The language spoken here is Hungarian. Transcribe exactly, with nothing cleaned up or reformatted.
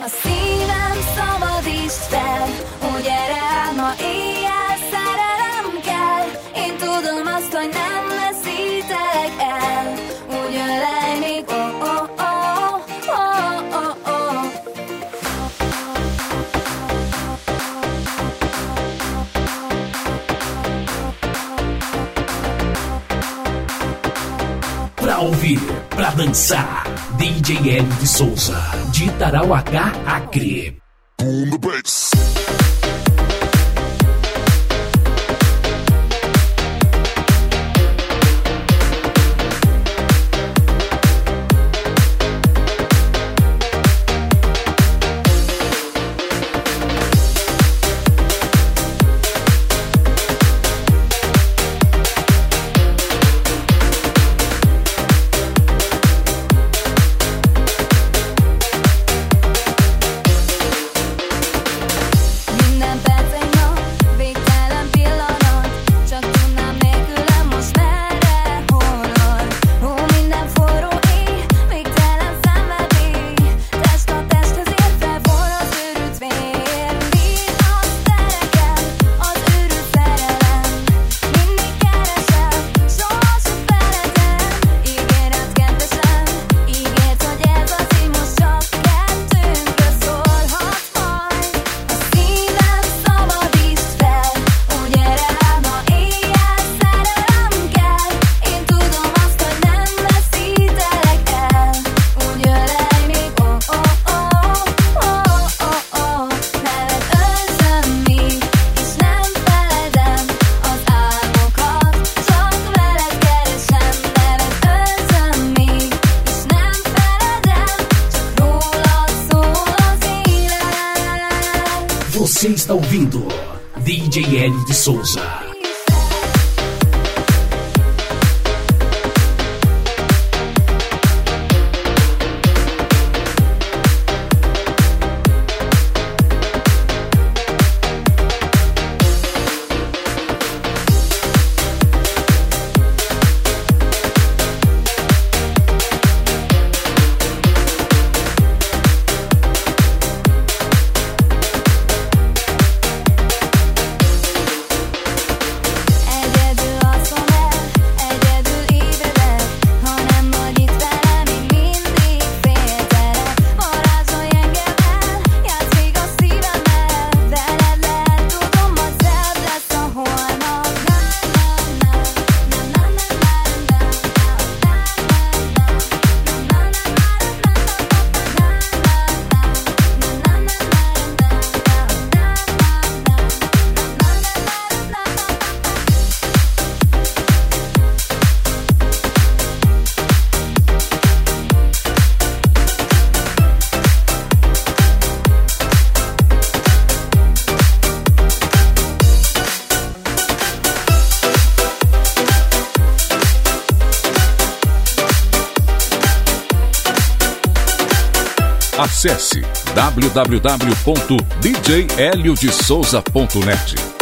szívem szabadítsd fel, hogy erre ma éjjel szerelem kell. Én tudom azt, hogy nem veszítek el, úgy ölelj még, oh, oh, oh, oh, oh, oh. Pra ouvir, pra dançar, D J Hélio de Souza, de Tarauacá, Acre. On the bass. Você está ouvindo D J Hélio de Souza. Acesse w w w ponto d j helio de souza ponto net.